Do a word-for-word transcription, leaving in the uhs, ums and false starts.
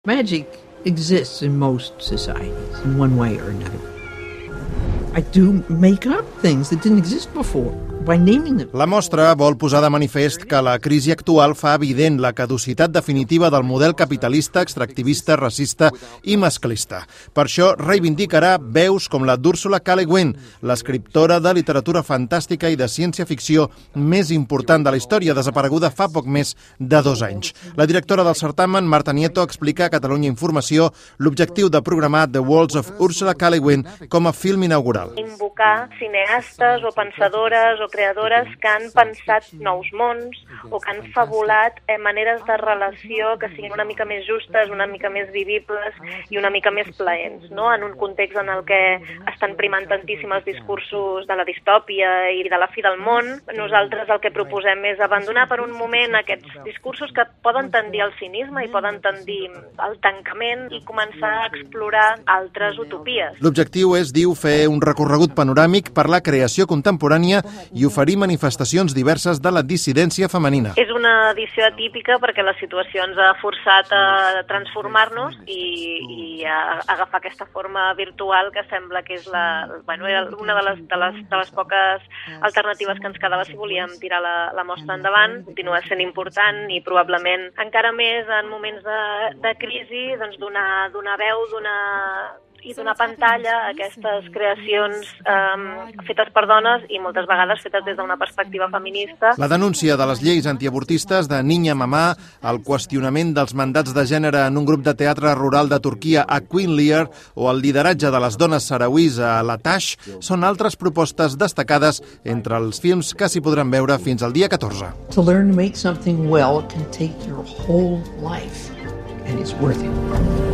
Magic exists in most societies in one way or another. I do make up things that didn't exist before by naming them. La mostra vol posar de manifest que la crisi actual fa evident la caducitat definitiva del model capitalista, extractivista, racista i masclista. Per això reivindicarà veus com la d'Ursula K. Le Guin, l'escriptora de literatura fantàstica i de ciència-ficció més important de la història, desapareguda fa poc més de dos anys. La directora del certamen, Marta Nieto, explica a Catalunya Informació l'objectiu de programar The Worlds of Ursula K. Le Guin com a film inaugural. Invocar cineastes o pensadores o creadores que han pensat nous mons o que han fabulat eh, maneres de relació que siguin una mica més justes, una mica més vivibles i una mica més plaents, no? En un context en el que estan primant tantíssim els discursos de la distòpia i de la fi del món, nosaltres el que proposem és abandonar per un moment aquests discursos que poden tendir al cinisme i poden tendir al tancament i començar a explorar altres utopies. L'objectiu és, diu, fer un recorregut panoràmic per la creació contemporània i oferir manifestacions diverses de la dissidència femenina. És una edició atípica perquè la situació ens ha forçat a transformar-nos i, i a agafar aquesta forma virtual que sembla que és la, bueno, era una de les, de, les, de les poques alternatives que ens quedava si volíem tirar la, la mostra endavant. Continua sent important i probablement encara més en moments de, de crisi, doncs donar, donar veu, donar i donar pantalla a aquestes creacions um, fetes per dones i moltes vegades fetes des d'una perspectiva feminista. La denúncia de les lleis antiavortistes de Niña Mamà, el qüestionament dels mandats de gènere en un grup de teatre rural de Turquia a Queen Lear o el lideratge de les dones sarauís a l'Atash són altres propostes destacades entre els films que s'hi podran veure fins al dia catorze. To learn to make something well can take your whole life, and it's worth it.